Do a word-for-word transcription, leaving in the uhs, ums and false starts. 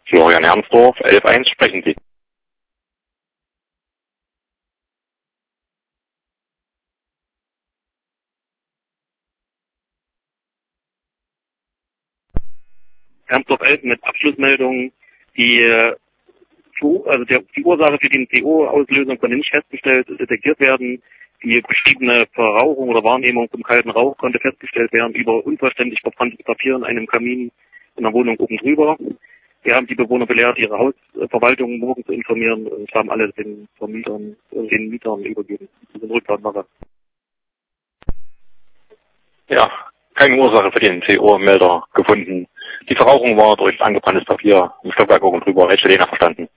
Florian Hermsdorf, elf eins, sprechen Sie. Hermsdorf elf mit Abschlussmeldung. Die, äh, also der, die Ursache für die C O-Auslösung konnte nicht festgestellt, detektiert werden. Die beschriebene Verrauchung oder Wahrnehmung vom kalten Rauch konnte festgestellt werden über unvollständig verbranntes Papier in einem Kamin in der Wohnung oben drüber. Wir haben die Bewohner belehrt, ihre Hausverwaltung morgen zu informieren und haben alles den Vermietern, den Mietern übergeben. Das ist Rückfahrtmache. Ja, keine Ursache für den C O-Melder gefunden. Die Verrauchung war durch angebranntes Papier im Stockwerk oben drüber. Hätte den verstanden.